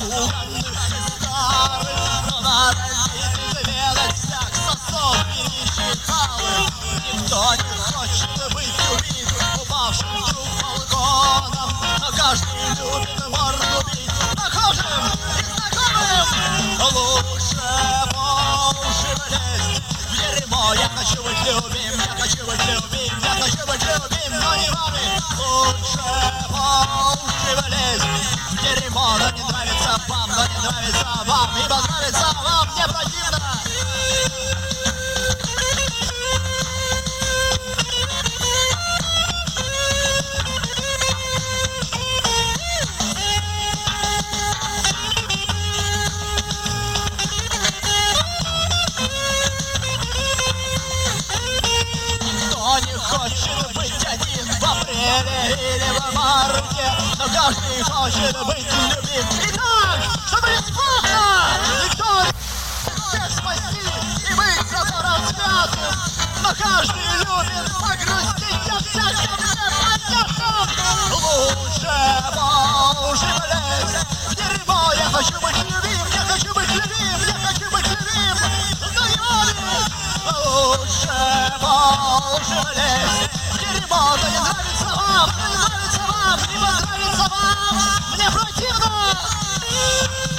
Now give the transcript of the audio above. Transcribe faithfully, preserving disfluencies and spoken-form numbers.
напуганных и старых, но на развитый заведать всяк сосок перечиталых. Никто не хочет быть убит упавшим вдруг балконом, но каждый любит морду бить похожим и знакомым. Лучше по уши влезть в дерьмо. Я хочу быть любим, я хочу быть любим, я хочу быть любим, но не вами. Лучше по уши влезть в дерьмо, но не нравится вам, но не нравится вам, ибо нравится вам не противно. Не хочет быть один в апреле или в марте, но каждый хочет быть любим. Итак, чтобы бесплатно никто не всех спасти и быть зато развятым, но каждый любит погрустить о всяком непонятном. Лучше по уши влезть в дерьмо. Я хочу быть любим, я хочу быть любим, я хочу быть любим, но не вами. Лучше по уши влезть в дерьмо, но не нравится вам, но не нравится вам, ибо нравится вам, мне противно.